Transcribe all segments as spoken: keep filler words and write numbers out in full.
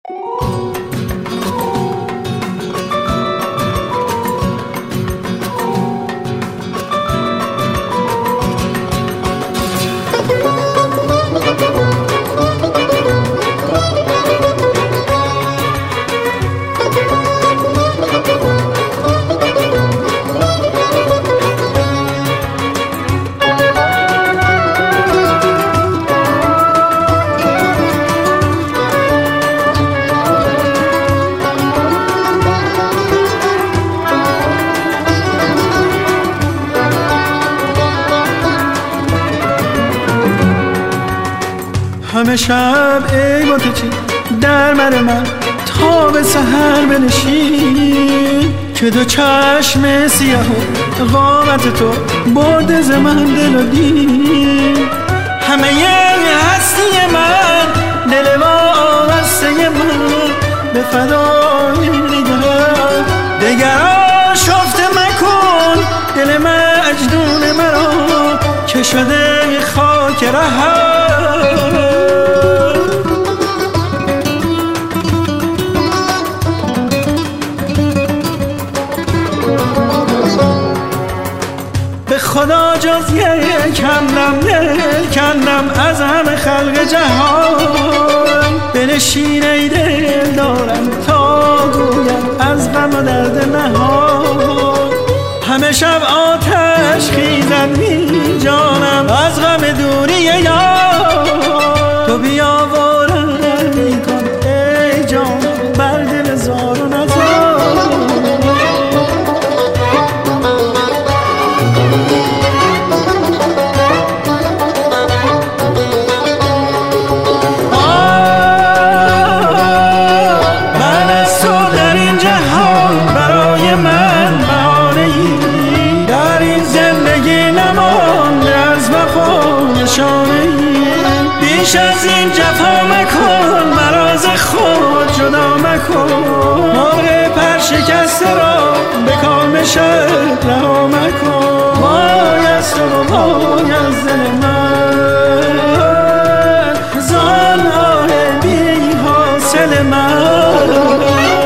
همه شب ای متچی در مر من تا به سحر بنشین که دو چشم سیاه و قامت تو برده ز من دل و دین. همه هستی من دل وابسته من به فدای نگهت دگر شفته مکن دل مجنون مرا که شده خاک رهت. به خدا جز یک همدم دل کندم از همه خلق جهان بنشین ای دل دارم تا گویم از غم و درد نهان. همه شب آتش خیزد می جانم از غم دوری یار تو بیا وارم کن ای جان بر دل زار و نزار. بیش از این جفا مکن مرا ز خود جدا مکن مرغ پر شکسته را به کام شب رها مکن. وای از تو و وای از دل من زان آه بی حاصل من.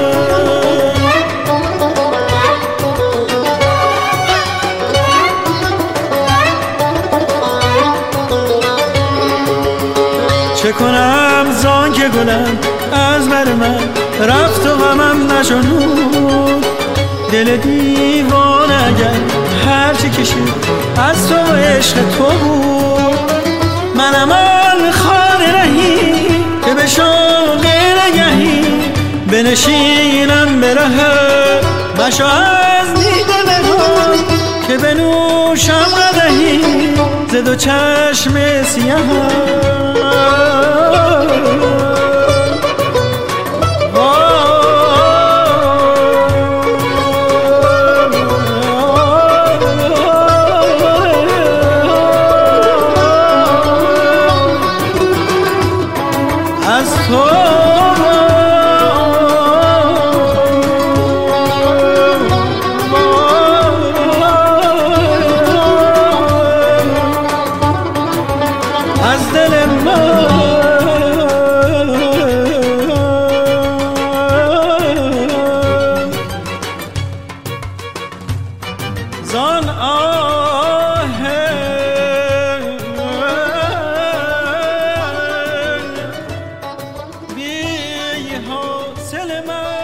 چه کنم زان که گلم از بر من رفت و غمم نشنود دل دیوانه اگر هرچی کشید از تو و عشق تو بود. منم آن خانه رهی که به شوق نگهی بنشینم به ره مشو از دیده نگاه که بنوشم قدحی ز دو چشم سیاه. از تو از دل من زان آه بی حاصل من.